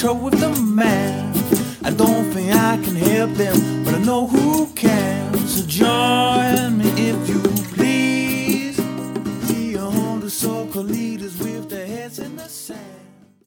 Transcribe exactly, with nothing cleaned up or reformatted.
trouble with the man. I don't think I can help them, but I know who can. So join